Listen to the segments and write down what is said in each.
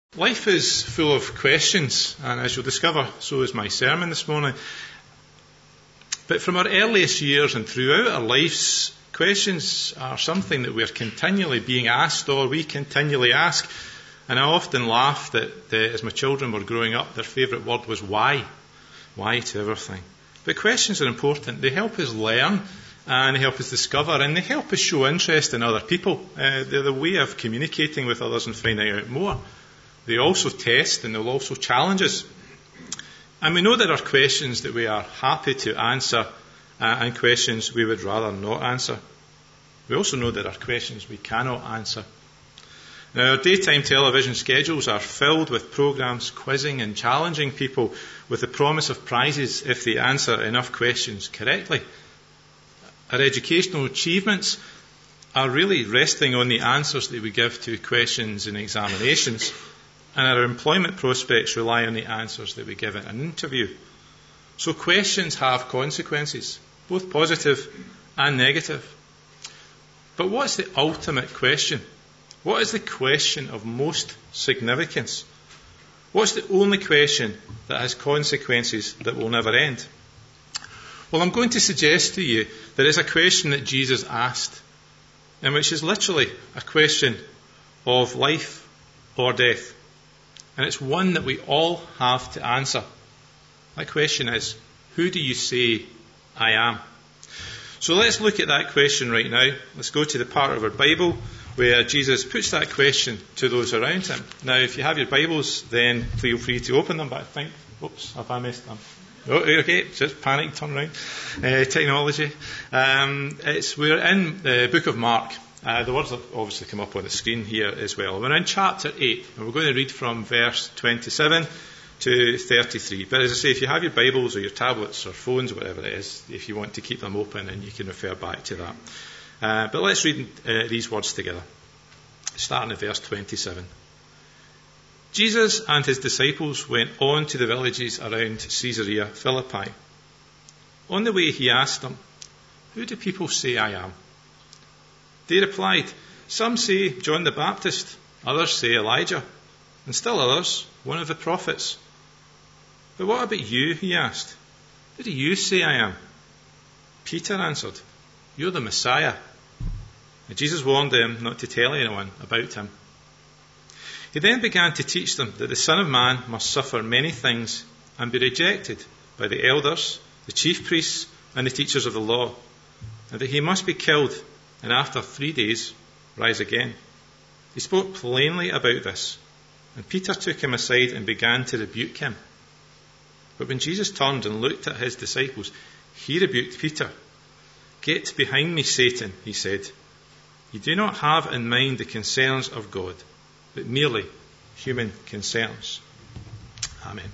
Life is full of questions, and as you'll discover, so is my sermon this morning. But from our earliest years and throughout our lives, questions are something that we're continually being asked, or we continually ask. And I often laugh that as my children were growing up, their favourite word was why. Why to everything. But questions are important. They help us learn, and they help us discover, and they help us show interest in other people. They're the way of communicating with others and finding out more. They also test and they'll also challenge us. And we know there are questions that we are happy to answer and questions we would rather not answer. We also know there are questions we cannot answer. Now, our daytime television schedules are filled with programmes quizzing and challenging people with the promise of prizes if they answer enough questions correctly. Our educational achievements are really resting on the answers that we give to questions in examinations. And our employment prospects rely on the answers that we give in an interview. So questions have consequences, both positive and negative. But what's the ultimate question? What is the question of most significance? What's the only question that has consequences that will never end? Well, I'm going to suggest to you that it's a question that Jesus asked, and which is literally a question of life or death. And it's one that we all have to answer. That question is, who do you say I am? So let's look at that question right now. Let's go to the part of our Bible where Jesus puts that question to those around him. Now, if you have your Bibles, then feel free to open them, but I think, have I messed them? Oh, okay, just panic, turn around. Technology. We're in the book of Mark. The words have obviously come up on the screen here as well. We're in chapter 8, and we're going to read from verse 27 to 33. But as I say, if you have your Bibles or your tablets or phones or whatever it is, if you want to keep them open, and you can refer back to that. But let's read these words together, starting at verse 27. Jesus and his disciples went on to the villages around Caesarea Philippi. On the way he asked them, "Who do people say I am?" They replied, "Some say John the Baptist, others say Elijah, and still others, one of the prophets." "But what about you?" he asked. "Who do you say I am?" Peter answered, "You're the Messiah." And Jesus warned them not to tell anyone about him. He then began to teach them that the Son of Man must suffer many things and be rejected by the elders, the chief priests, and the teachers of the law, and that he must be killed and after 3 days rise again. He spoke plainly about this, and Peter took him aside and began to rebuke him. But when Jesus turned and looked at his disciples, he rebuked Peter. "Get behind me, Satan," he said. "You do not have in mind the concerns of God, but merely human concerns." Amen.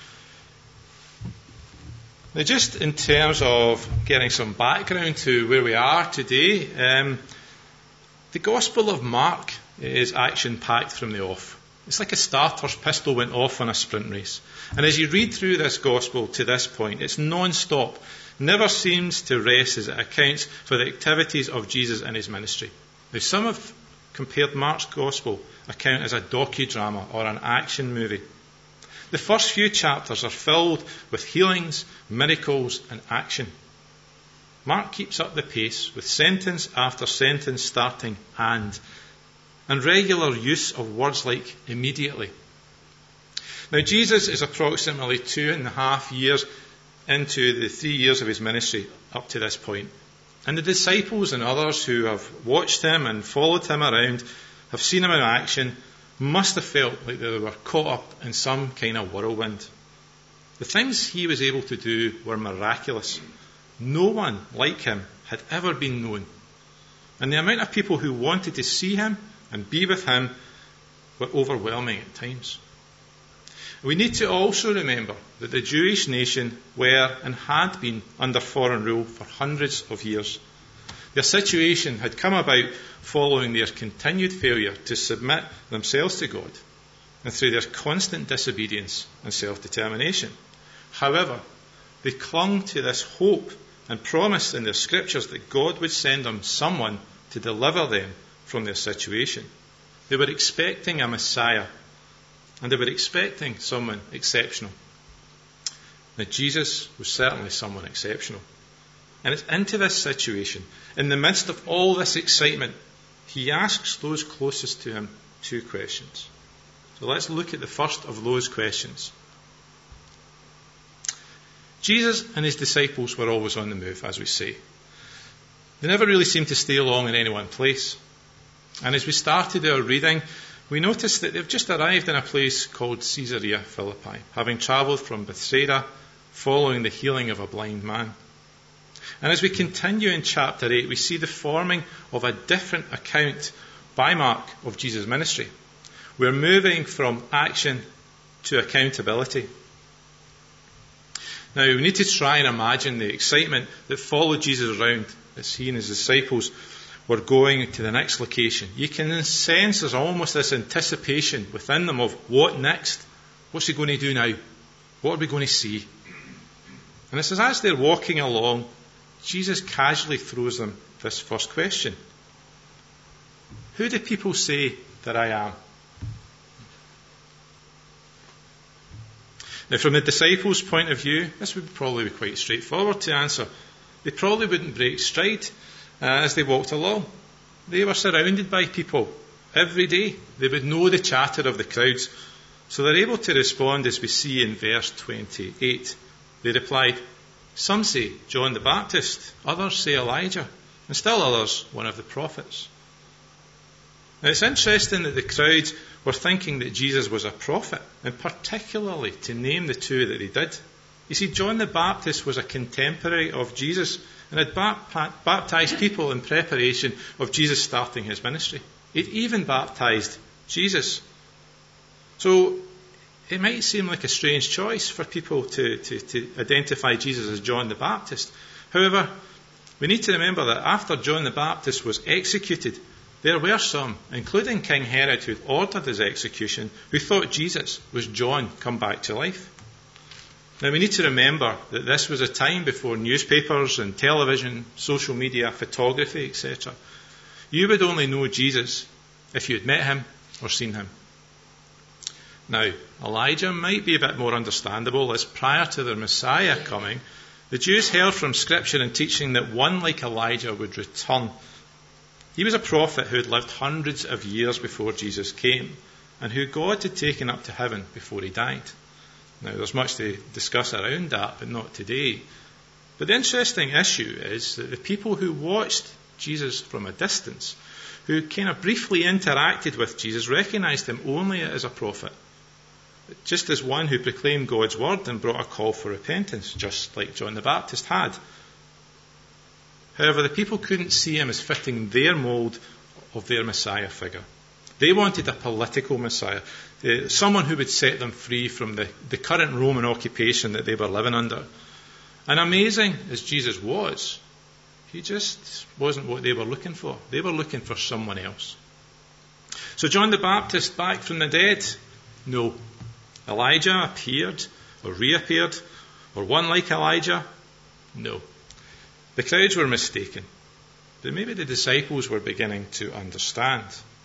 Now, just in terms of getting some background to where we are today, the Gospel of Mark is action-packed from the off. It's like a starter's pistol went off on a sprint race. And as you read through this Gospel to this point, it's non-stop, never seems to rest as it accounts for the activities of Jesus in his ministry. Now, some have compared Mark's Gospel account as a docudrama or an action movie. The first few chapters are filled with healings, miracles, and action. Mark keeps up the pace with sentence after sentence starting and regular use of words like immediately. Now, Jesus is approximately 2.5 years into the 3 years of his ministry up to this point. And the disciples and others who have watched him and followed him around, have seen him in action, must have felt like they were caught up in some kind of whirlwind. The things he was able to do were miraculous. No one like him had ever been known. And the amount of people who wanted to see him and be with him were overwhelming at times. We need to also remember that the Jewish nation were and had been under foreign rule for hundreds of years. Their situation had come about following their continued failure to submit themselves to God and through their constant disobedience and self-determination. However, they clung to this hope and promised in their scriptures that God would send them someone to deliver them from their situation. They were expecting a Messiah, and they were expecting someone exceptional. Now, Jesus was certainly someone exceptional. And it's into this situation, in the midst of all this excitement, he asks those closest to him 2 questions. So let's look at the first of those questions. Jesus and his disciples were always on the move, as we say. They never really seemed to stay long in any one place. And as we started our reading, we noticed that they've just arrived in a place called Caesarea Philippi, having travelled from Bethsaida, following the healing of a blind man. And as we continue in chapter 8, we see the forming of a different account by Mark of Jesus' ministry. We're moving from action to accountability. Now, we need to try and imagine the excitement that followed Jesus around as he and his disciples were going to the next location. You can sense there's almost this anticipation within them of what next? What's he going to do now? What are we going to see? And it says, as they're walking along, Jesus casually throws them this first question. Who do people say that I am? Now, from the disciples' point of view, this would probably be quite straightforward to answer. They probably wouldn't break stride as they walked along. They were surrounded by people every day. They would know the chatter of the crowds. So they're able to respond as we see in verse 28. They replied, some say John the Baptist, others say Elijah, and still others one of the prophets. Now it's interesting that the crowds were thinking that Jesus was a prophet, and particularly to name the 2 that they did. You see, John the Baptist was a contemporary of Jesus and had baptized people in preparation of Jesus starting his ministry. He'd even baptized Jesus. So it might seem like a strange choice for people to identify Jesus as John the Baptist. However, we need to remember that after John the Baptist was executed, there were some, including King Herod, who ordered his execution, who thought Jesus was John come back to life. Now we need to remember that this was a time before newspapers and television, social media, photography, etc. You would only know Jesus if you had met him or seen him. Now, Elijah might be a bit more understandable, as prior to the Messiah coming, the Jews heard from Scripture and teaching that one like Elijah would return. He was a prophet who had lived hundreds of years before Jesus came, and who God had taken up to heaven before he died. Now, there's much to discuss around that, but not today. But the interesting issue is that the people who watched Jesus from a distance, who kind of briefly interacted with Jesus, recognized him only as a prophet, just as one who proclaimed God's word and brought a call for repentance, just like John the Baptist had. However, the people couldn't see him as fitting their mould of their Messiah figure. They wanted a political Messiah, someone who would set them free from the current Roman occupation that they were living under. And amazing as Jesus was, he just wasn't what they were looking for. They were looking for someone else. So John the Baptist back from the dead? No. Elijah appeared or reappeared, or one like Elijah? No. The crowds were mistaken, but maybe the disciples were beginning to understand.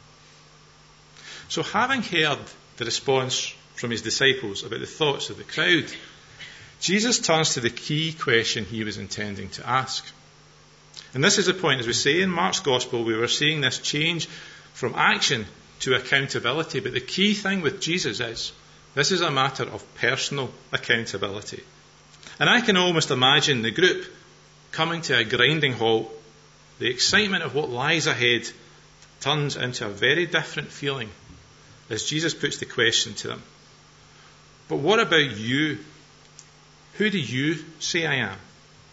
So having heard the response from his disciples about the thoughts of the crowd, Jesus turns to the key question he was intending to ask. And this is the point. As we say in Mark's Gospel, we were seeing this change from action to accountability. But the key thing with Jesus is, this is a matter of personal accountability. And I can almost imagine the group coming to a grinding halt. The excitement of what lies ahead turns into a very different feeling as Jesus puts the question to them. But what about you? Who do you say I am?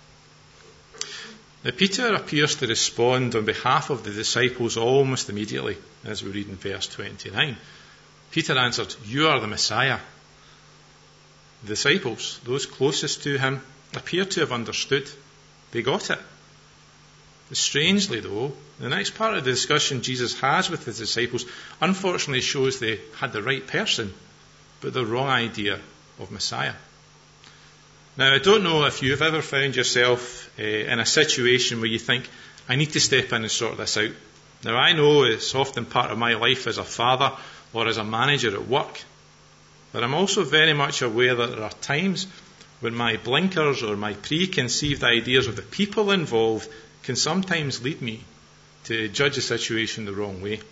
Now, Peter appears to respond on behalf of the disciples almost immediately, as we read in verse 29. Peter answered, "You are the Messiah." The disciples, those closest to him, appear to have understood. They got it. Strangely, though, the next part of the discussion Jesus has with his disciples unfortunately shows they had the right person, but the wrong idea of Messiah. Now, I don't know if you've ever found yourself in a situation where you think, I need to step in and sort this out. Now, I know it's often part of my life as a father or as a manager at work. But I'm also very much aware that there are times when my blinkers or my preconceived ideas of the people involved can sometimes lead me to judge a situation the wrong way.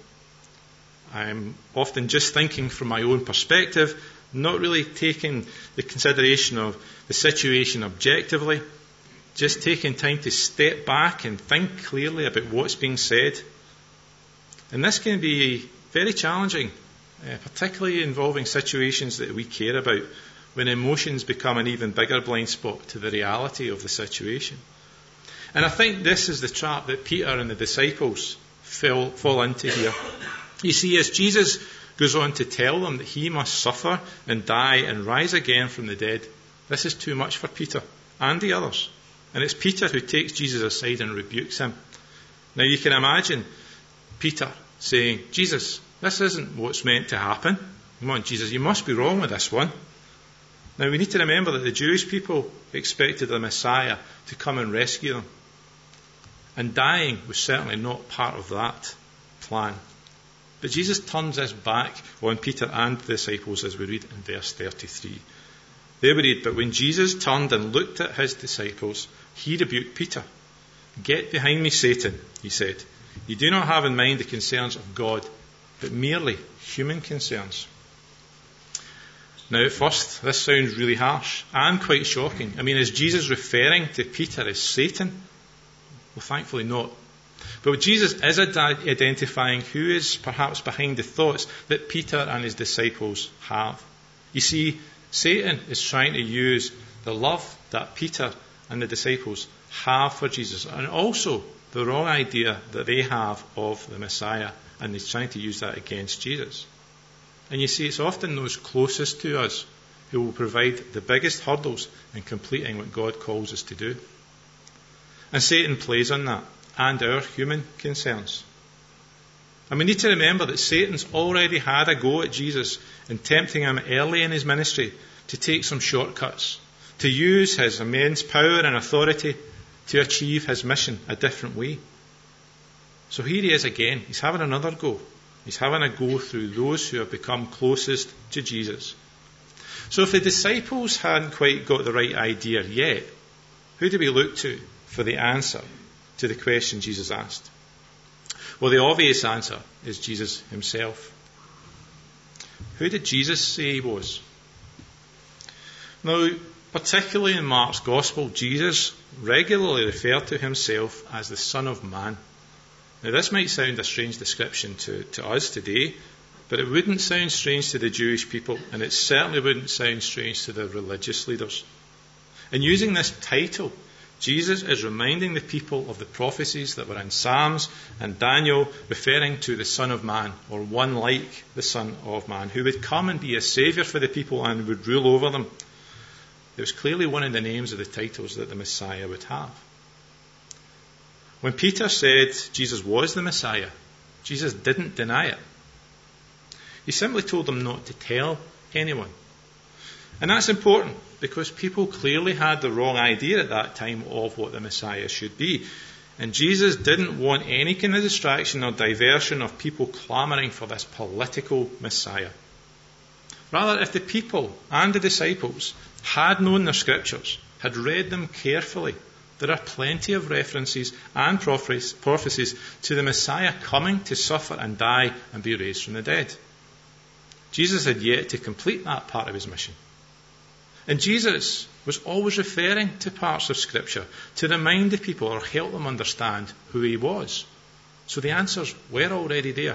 I'm often just thinking from my own perspective, not really taking the consideration of the situation objectively, just taking time to step back and think clearly about what's being said. And this can be very challenging, particularly involving situations that we care about, when emotions become an even bigger blind spot to the reality of the situation. And I think this is the trap that Peter and the disciples fall into here. You see, as Jesus goes on to tell them that he must suffer and die and rise again from the dead, this is too much for Peter and the others. And it's Peter who takes Jesus aside and rebukes him. Now you can imagine Peter saying, Jesus, this isn't what's meant to happen. Come on, Jesus, you must be wrong with this one. Now we need to remember that the Jewish people expected the Messiah to come and rescue them. And dying was certainly not part of that plan. But Jesus turns this back on Peter and the disciples as we read in verse 33. There we read, but when Jesus turned and looked at his disciples, he rebuked Peter. Get behind me, Satan, he said. You do not have in mind the concerns of God, but merely human concerns. Now at first, this sounds really harsh and quite shocking. I mean, is Jesus referring to Peter as Satan? Well, thankfully not. But Jesus is identifying who is perhaps behind the thoughts that Peter and his disciples have. You see, Satan is trying to use the love that Peter and the disciples have for Jesus, and also the wrong idea that they have of the Messiah, and he's trying to use that against Jesus. And you see, it's often those closest to us who will provide the biggest hurdles in completing what God calls us to do. And Satan plays on that and our human concerns. And we need to remember that Satan's already had a go at Jesus in tempting him early in his ministry to take some shortcuts, to use his immense power and authority to achieve his mission a different way. So here he is again. He's having another go. He's having a go through those who have become closest to Jesus. So if the disciples hadn't quite got the right idea yet, who do we look to for the answer to the question Jesus asked? Well, the obvious answer is Jesus himself. Who did Jesus say he was? Now, particularly in Mark's Gospel, Jesus regularly referred to himself as the Son of Man. Now, this might sound a strange description to us today, but it wouldn't sound strange to the Jewish people, and it certainly wouldn't sound strange to the religious leaders. In using this title, Jesus is reminding the people of the prophecies that were in Psalms and Daniel, referring to the Son of Man, or one like the Son of Man, who would come and be a saviour for the people and would rule over them. It was clearly one of the names of the titles that the Messiah would have. When Peter said Jesus was the Messiah, Jesus didn't deny it. He simply told them not to tell anyone. And that's important because people clearly had the wrong idea at that time of what the Messiah should be. And Jesus didn't want any kind of distraction or diversion of people clamouring for this political Messiah. Rather, if the people and the disciples had known their scriptures, had read them carefully, there are plenty of references and prophecies to the Messiah coming to suffer and die and be raised from the dead. Jesus had yet to complete that part of his mission. And Jesus was always referring to parts of Scripture to remind the people or help them understand who he was. So the answers were already there.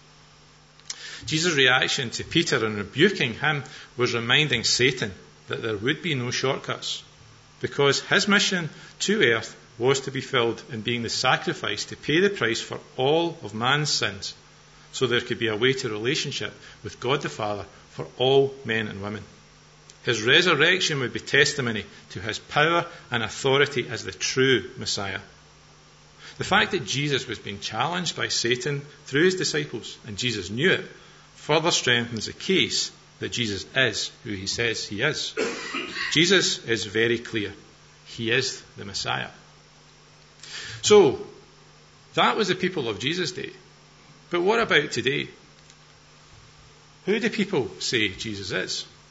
Jesus' reaction to Peter in rebuking him was reminding Satan that there would be no shortcuts, because his mission to earth was to be filled in being the sacrifice to pay the price for all of man's sins, so there could be a way to relationship with God the Father for all men and women. His resurrection would be testimony to his power and authority as the true Messiah. The fact that Jesus was being challenged by Satan through his disciples, and Jesus knew it, further strengthens the case that Jesus is who he says he is. Jesus is very clear. He is the Messiah. So, that was the people of Jesus' day. But what about today? Who do people say Jesus is?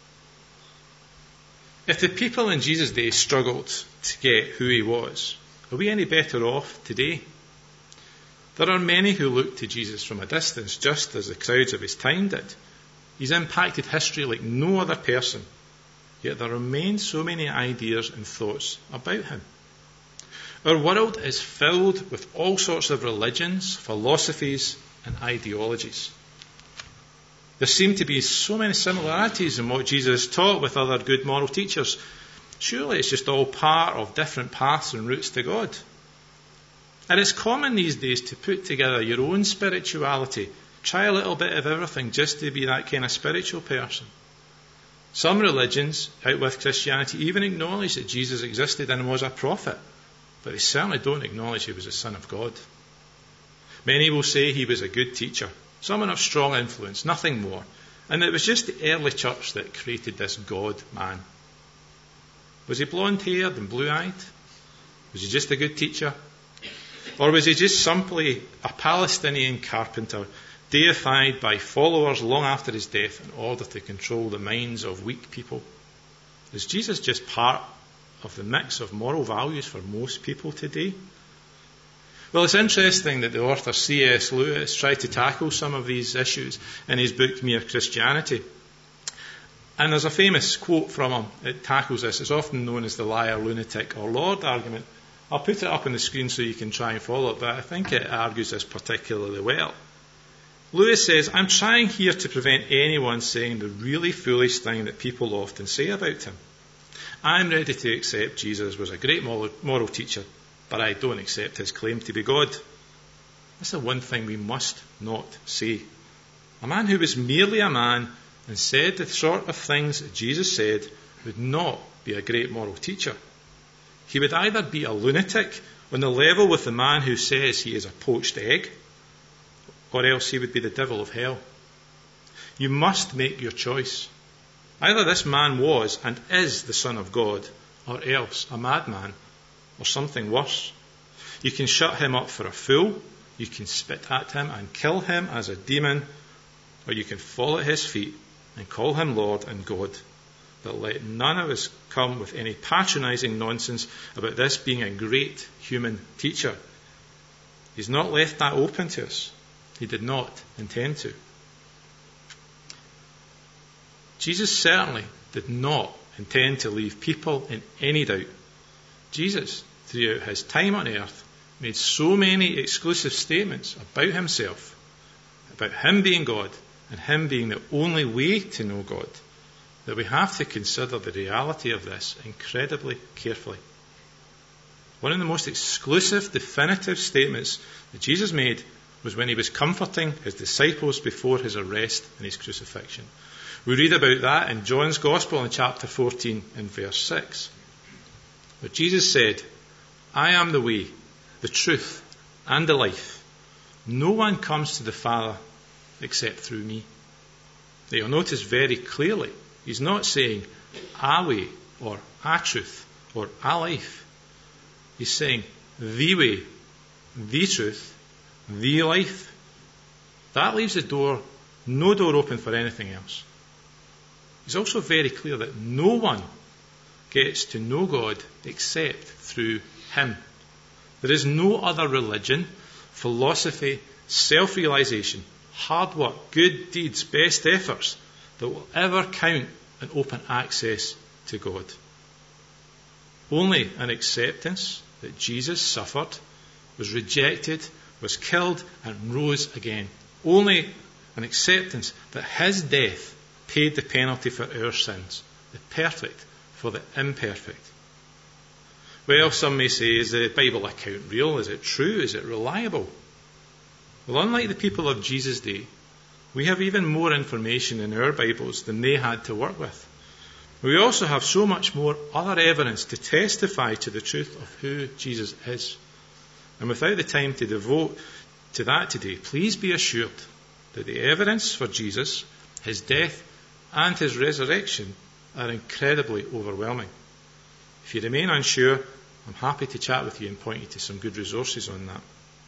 If the people in Jesus' day struggled to get who he was, are we any better off today? There are many who look to Jesus from a distance, just as the crowds of his time did. He's impacted history like no other person, yet there remain so many ideas and thoughts about him. Our world is filled with all sorts of religions, philosophies, and ideologies. There seem to be so many similarities in what Jesus taught with other good moral teachers. Surely it's just all part of different paths and routes to God. And it's common these days to put together your own spirituality, try a little bit of everything just to be that kind of spiritual person. Some religions, out with Christianity, even acknowledge that Jesus existed and was a prophet, but they certainly don't acknowledge he was the Son of God. Many will say he was a good teacher, someone of strong influence, nothing more, and it was just the early church that created this God-man. Was he blonde-haired and blue-eyed? Was he just a good teacher? Or was he just simply a Palestinian carpenter, deified by followers long after his death in order to control the minds of weak people? Is Jesus just part of the mix of moral values for most people today? Well, it's interesting that the author C.S. Lewis tried to tackle some of these issues in his book Mere Christianity. And there's a famous quote from him that tackles this. It's often known as the liar, lunatic, or Lord argument. I'll put it up on the screen so you can try and follow it, but I think it argues this particularly well. Lewis says, I'm trying here to prevent anyone saying the really foolish thing that people often say about him. I'm ready to accept Jesus was a great moral teacher, but I don't accept his claim to be God. That's the one thing we must not say. A man who was merely a man and said the sort of things that Jesus said would not be a great moral teacher. He would either be a lunatic on the level with the man who says he is a poached egg, or else he would be the devil of hell. You must make your choice. Either this man was and is the Son of God, or else a madman, or something worse. You can shut him up for a fool, you can spit at him and kill him as a demon, or you can fall at his feet and call him Lord and God. But let none of us come with any patronising nonsense about this being a great human teacher. He's not left that open to us. He did not intend to. Jesus certainly did not intend to leave people in any doubt. Jesus, throughout his time on earth, made so many exclusive statements about himself, about him being God and him being the only way to know God, that we have to consider the reality of this incredibly carefully. One of the most exclusive, definitive statements that Jesus made was when he was comforting his disciples before his arrest and his crucifixion. We read about that in John's Gospel in chapter 14 and verse 6. But Jesus said, I am the way, the truth, and the life. No one comes to the Father except through me. Now you'll notice very clearly, he's not saying a way, or a truth, or a life. He's saying the way, the truth, the life. That leaves no door open for anything else. He's also very clear that no one gets to know God except through him. There is no other religion, philosophy, self-realization, hard work, good deeds, best efforts that will ever count and open access to God. Only an acceptance that Jesus suffered, was rejected, was killed and rose again. Only an acceptance that his death paid the penalty for our sins, the perfect for the imperfect. Well, some may say, is the Bible account real? Is it true? Is it reliable? Well, unlike the people of Jesus' day, we have even more information in our Bibles than they had to work with. We also have so much more other evidence to testify to the truth of who Jesus is. And without the time to devote to that today, please be assured that the evidence for Jesus, his death, and his resurrection are incredibly overwhelming. If you remain unsure, I'm happy to chat with you and point you to some good resources on that.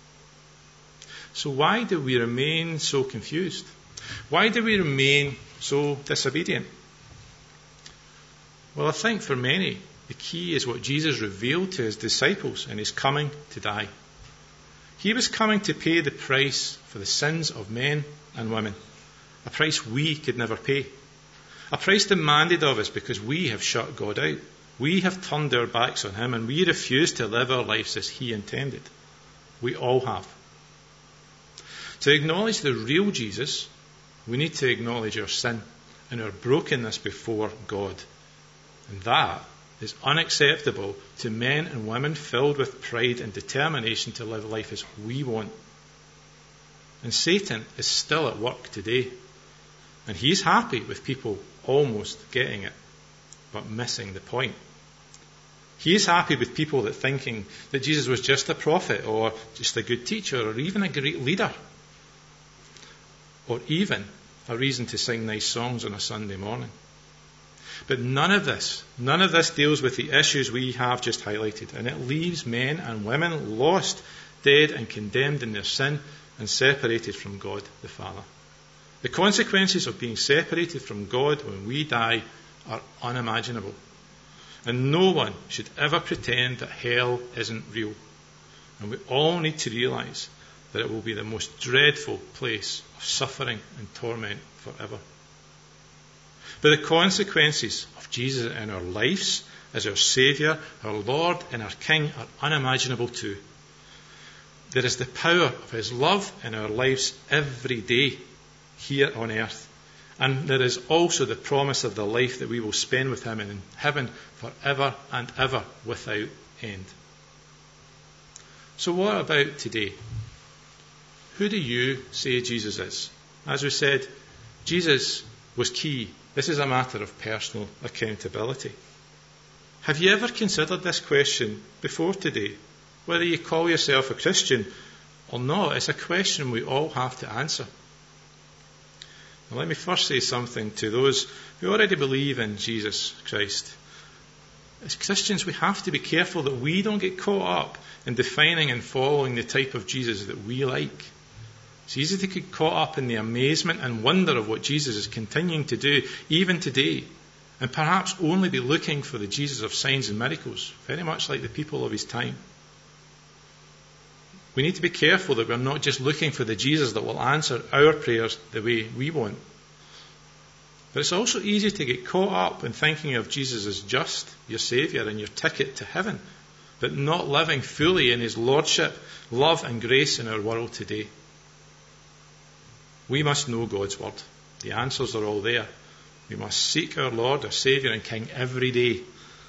So why do we remain so confused? Why do we remain so disobedient? Well, I think for many, the key is what Jesus revealed to his disciples in his coming to die. He was coming to pay the price for the sins of men and women, a price we could never pay, a price demanded of us because we have shut God out. We have turned our backs on him and we refuse to live our lives as he intended. We all have. To acknowledge the real Jesus, we need to acknowledge our sin and our brokenness before God. And that is unacceptable to men and women filled with pride and determination to live life as we want. And Satan is still at work today. And he's happy with people almost getting it, but missing the point. He is happy with people that thinking that Jesus was just a prophet or just a good teacher or even a great leader. Or even a reason to sing nice songs on a Sunday morning. But none of this deals with the issues we have just highlighted, and it leaves men and women lost, dead and condemned in their sin and separated from God the Father. The consequences of being separated from God when we die are unimaginable. And no one should ever pretend that hell isn't real. And we all need to realise that it will be the most dreadful place of suffering and torment forever. But the consequences of Jesus in our lives as our Saviour, our Lord and our King are unimaginable too. There is the power of his love in our lives every day here on earth. And there is also the promise of the life that we will spend with him in heaven forever and ever without end. So what about today? Who do you say Jesus is? As we said, Jesus was key. This is a matter of personal accountability. Have you ever considered this question before today? Whether you call yourself a Christian or not, it's a question we all have to answer. Now, let me first say something to those who already believe in Jesus Christ. As Christians, we have to be careful that we don't get caught up in defining and following the type of Jesus that we like. It's easy to get caught up in the amazement and wonder of what Jesus is continuing to do, even today, and perhaps only be looking for the Jesus of signs and miracles, very much like the people of his time. We need to be careful that we're not just looking for the Jesus that will answer our prayers the way we want. But it's also easy to get caught up in thinking of Jesus as just your Saviour and your ticket to heaven, but not living fully in his lordship, love and grace in our world today. We must know God's word. The answers are all there. We must seek our Lord, our Saviour and King every day.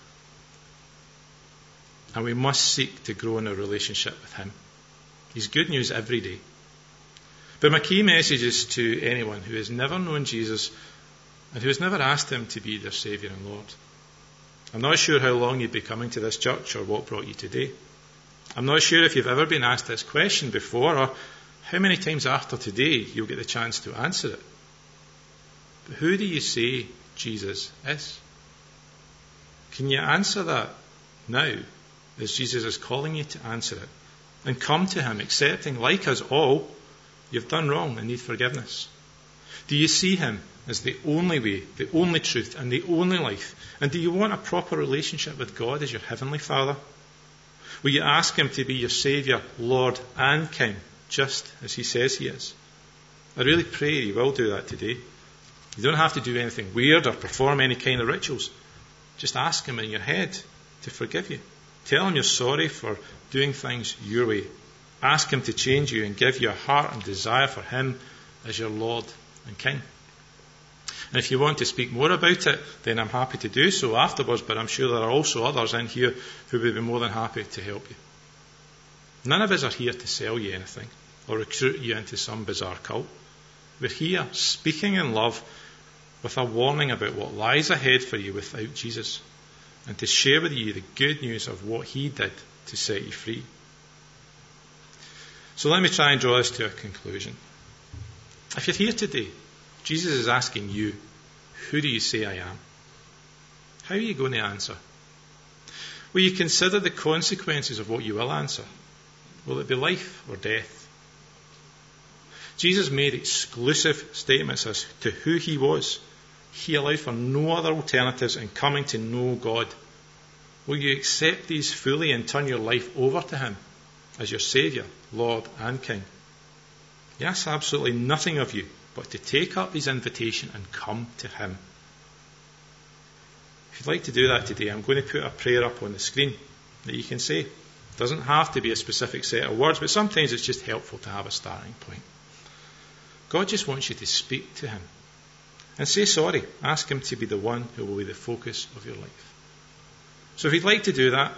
And we must seek to grow in our relationship with him. He's good news every day. But my key message is to anyone who has never known Jesus and who has never asked him to be their Saviour and Lord. I'm not sure how long you've been coming to this church or what brought you today. I'm not sure if you've ever been asked this question before or how many times after today you'll get the chance to answer it. But who do you say Jesus is? Can you answer that now as Jesus is calling you to answer it? And come to him, accepting, like us all, you've done wrong and need forgiveness. Do you see him as the only way, the only truth, and the only life? And do you want a proper relationship with God as your heavenly Father? Will you ask him to be your Saviour, Lord, and King, just as he says he is? I really pray you will do that today. You don't have to do anything weird or perform any kind of rituals. Just ask him in your head to forgive you. Tell him you're sorry for doing things your way. Ask him to change you and give you a heart and desire for him as your Lord and King. And if you want to speak more about it, then I'm happy to do so afterwards, but I'm sure there are also others in here who would be more than happy to help you. None of us are here to sell you anything or recruit you into some bizarre cult. We're here speaking in love with a warning about what lies ahead for you without Jesus, and to share with you the good news of what he did to set you free. So let me try and draw this to a conclusion. If you're here today, Jesus is asking you, who do you say I am? How are you going to answer? Will you consider the consequences of what you will answer? Will it be life or death? Jesus made exclusive statements as to who he was. He allowed for no other alternatives in coming to know God. Will you accept these fully and turn your life over to him as your Saviour, Lord and King? He asks absolutely nothing of you but to take up his invitation and come to him. If you'd like to do that today, I'm going to put a prayer up on the screen that you can say. It doesn't have to be a specific set of words, but sometimes it's just helpful to have a starting point. God just wants you to speak to him and say sorry. Ask him to be the one who will be the focus of your life. So if you'd like to do that,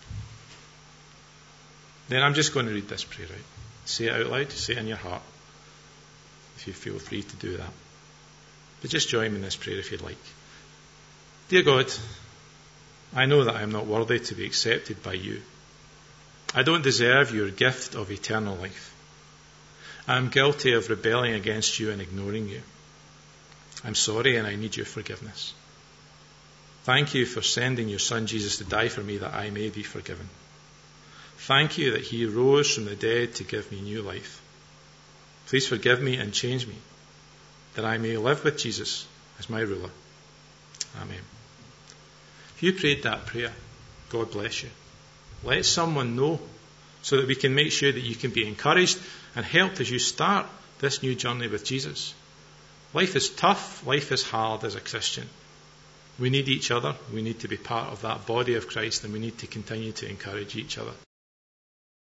then I'm just going to read this prayer out. Say it out loud, say it in your heart, if you feel free to do that. But just join me in this prayer if you'd like. Dear God, I know that I am not worthy to be accepted by you. I don't deserve your gift of eternal life. I am guilty of rebelling against you and ignoring you. I'm sorry and I need your forgiveness. Thank you for sending your Son Jesus to die for me that I may be forgiven. Thank you that he rose from the dead to give me new life. Please forgive me and change me, that I may live with Jesus as my ruler. Amen. If you prayed that prayer, God bless you. Let someone know so that we can make sure that you can be encouraged and helped as you start this new journey with Jesus. Life is tough, life is hard as a Christian. We need each other, we need to be part of that body of Christ, and we need to continue to encourage each other.